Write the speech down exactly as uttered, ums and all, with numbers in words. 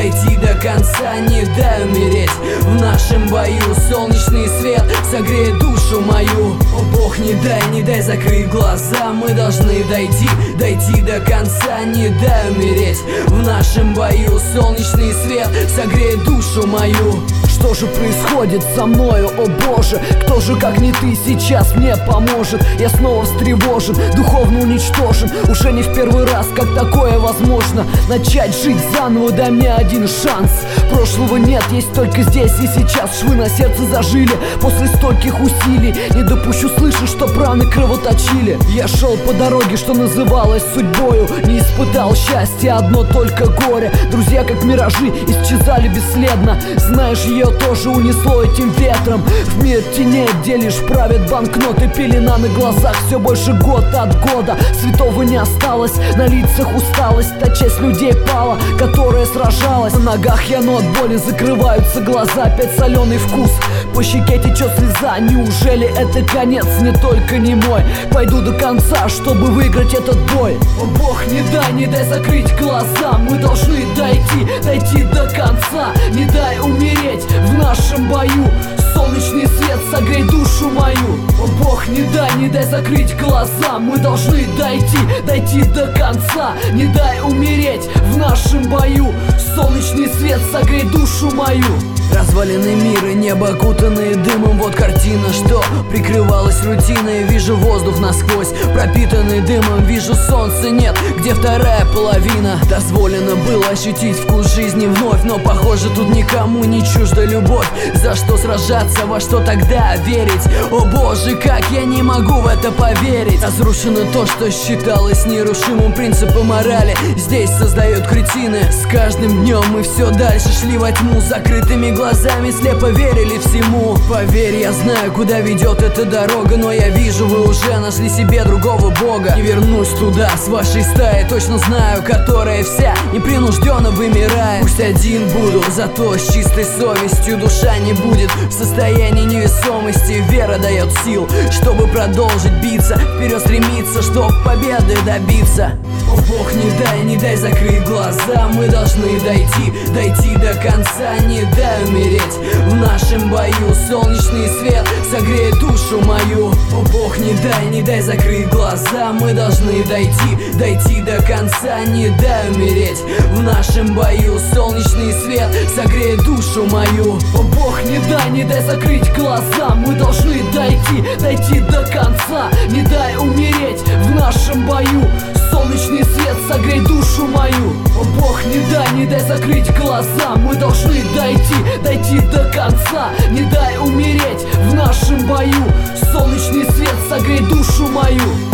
дойти до конца, не дай умереть в нашем бою. Солнечный свет согреет душу мою. О Бог, не дай, не дай закрыть глаза. Мы должны дойти, дойти до конца, не дай умереть в нашем бою. Солнечный свет согреет душу мою. Что же происходит со мною, о Боже? Кто же, как не ты, сейчас мне поможет? Я снова встревожен, духовно уничтожен. Уже не в первый раз, как такое возможно. Начать жить заново, дай мне один шанс. Прошлого нет, есть только здесь и сейчас. Швы на сердце зажили после стольких усилий. Не допущу, слышишь, что раны кровоточили. Я шел по дороге, что называлось судьбою. Не испытал счастья, одно только горе. Друзья, как миражи, исчезали бесследно. Знаешь, ее тоже унесло этим ветром. В мир теней, где лишь правят банкноты. Пелена на глазах все больше год от года. Святого не осталось, на лицах усталость. Та часть людей пала, которая сражалась. На ногах я, но от боли закрываются глаза. Опять соленый вкус, по щеке течет слеза. Неужели это конец? Не только не мой. Пойду до конца, чтобы выиграть этот бой. О Бог, не дай, не дай закрыть глаза. Мы должны дойти, дойти до конца. Не дай умереть в нашем бою. Солнечный свет согрей душу мою. О Бог, не дай, не дай закрыть глаза. Мы должны дойти, дойти до конца. Не дай умереть в нашем бою. Солнечный свет согрей душу мою. Развалины мира, небо окутанные дымом. Вот картина, что прикрывалась рутиной. Вижу воздух насквозь, пропитанный дымом. Вижу солнца нет, где вторая половина. Дозволено было ощутить вкус жизни вновь. Но похоже, тут никому не чужда любовь. За что сражаться, во что тогда верить? О Боже, как я не могу в это поверить. Разрушено то, что считалось нерушимым. Принципы морали здесь создают кретины. С каждым днем мы все дальше шли во тьму. Закрытыми глазами слепо верили всему. Поверь, я знаю, куда ведет эта дорога. Но я вижу, вы уже нашли себе другого бога. Не вернусь туда с вашей стаей, точно знаю, которая вся непринужденно вымирает. Пусть один буду, зато с чистой совестью. Душа не будет в состоянии невесомости. Вера дает сил, чтобы продолжить биться. Вперед стремиться, чтоб победы добиться. О Бог, не дай, не дай закрыть глаза. Мы должны дойти, дойти до конца. Не дай умереть в нашем бою. Солнечный свет согреет душу мою. О Бог, не дай, не дай закрыть глаза. Мы должны дойти, дойти до конца. Не дай умереть в нашем бою. Солнечный свет согреет душу мою. О Бог, не дай, не дай закрыть глаза. Мы должны дойти, дойти до конца. Не дай умереть в нашем бою. Солнечный свет согрей душу мою. О Бог, не дай, не дай закрыть глаза. Мы должны дойти, дойти до конца. Не дай умереть в нашем бою. Солнечный свет согрей душу мою.